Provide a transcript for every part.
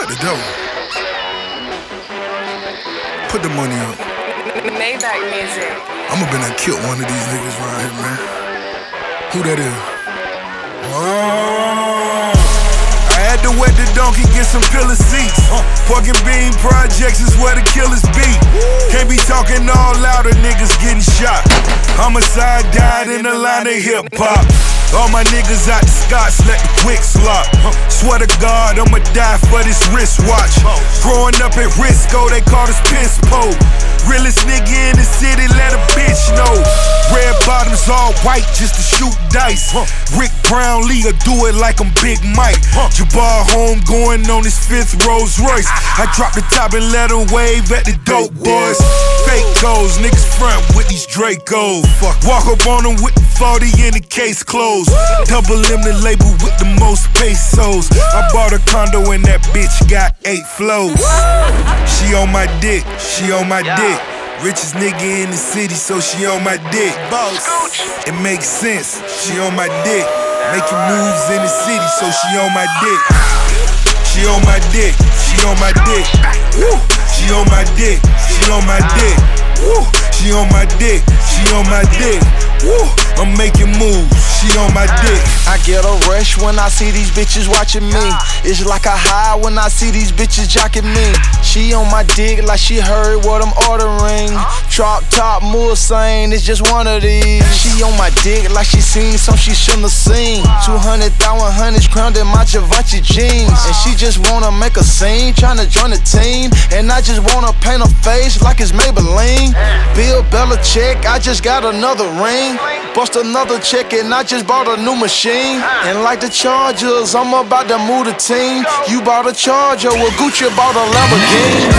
the door. Put the money up. Maybach music. I'ma been and killed one of these niggas right here, man. Who that is? Oh. I had to wet the donkey, get some pillar seats. Pork and bean projects is where the killers be. Can't be talking all louder, niggas getting shot. Homicide died in the line of hip hop. All my niggas out the Scots, let the quicks lock. Swear to God, I'ma die for this wristwatch. Growing up at Risco, they called us piss po. Realest nigga in the city, let a bitch know. Red bottoms all white just to shoot dice. Rick Brownlee do it like I'm Big Mike. Jabbar home going on his 5th Rolls Royce. I drop the top and let him wave at the dope boys. Fake goals, niggas front with these Dracos. Walk up on them with the 40 in the case closed. Double M the label with the most pesos. I bought a condo and that bitch got 8 flows. She on my dick, she on my dick. Richest nigga in the city, so she on my dick. Boss, it makes sense, she on my dick. Making moves in the city, so she on my dick. She on my dick, she on my dick. Woo. She on my dick, she on my dick. Woo. She on my dick, she on my dick. Woo. I'm making moves, she on my dick. I get a rush when I see these bitches watching me. It's like a high when I see these bitches jocking me. She on my dick like she heard what I'm ordering. Drop top Mulsanne, it's just one of these. She on my dick like she seen some she shouldn't have seen. 200,000 hundreds crowned in my Givenchy jeans. And she just wanna make a scene, tryna join the team. And I just wanna paint her face like it's Maybelline. Bill Belichick, I just got another ring. Bust another check and I just bought a new machine. And like the Chargers, I'm about to move the team. You bought a Charger, well Gucci bought a Lamborghini.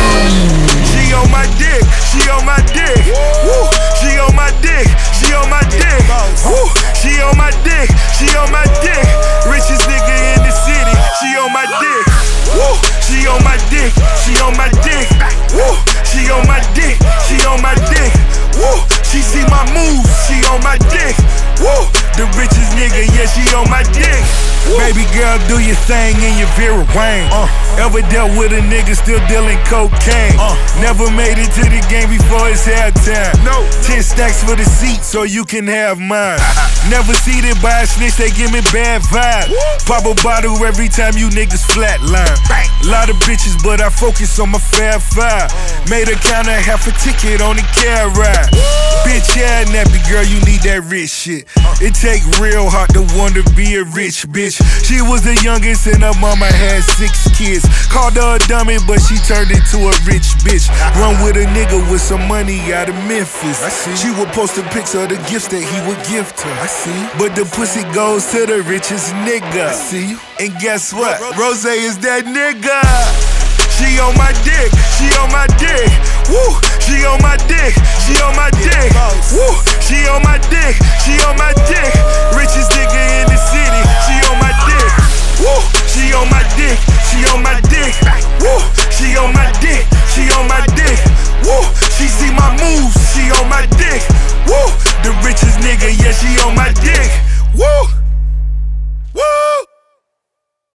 She on my dick, she on my dick. Woo. She on my dick, she on my dick. Woo. She on my dick, she on my dick. Richest nigga in the city, she on my dick. Woo. She on my dick, she on my dick. Woo. She on my dick, she on my dick. Woo. She see my moves, she on my dick. Woo. The richest nigga, yeah, she on my dick. Woo. Baby girl, do your thing in your Vera Wang. Ever dealt with a nigga still dealing cocaine? Never made it to the game before it's halftime. No. 10 stacks for the seat so you can have mine. Never seated by a snitch, they give me bad vibes. Pop a bottle every time you niggas flatline. Lot of bitches, but I focus on my Fab Five. Made a counter, half a ticket on the car ride. Bitch, yeah, nappy girl, you need that rich shit. It take real hard to want to be a rich bitch. She was the youngest and her mama had 6 kids. Called her a dummy, but she turned into a rich bitch. Run with a nigga with some money out of Memphis. She would post a picture of the gifts that he would gift her. But the pussy goes to the richest nigga. And guess what? Rose is that nigga. She on my dick, she on my dick. Woo. She on my dick, she on my dick. Woo. She on my dick, she on my dick. Richest nigga in the city, she on my dick. Woo. She on my dick, she on my dick. Woo. She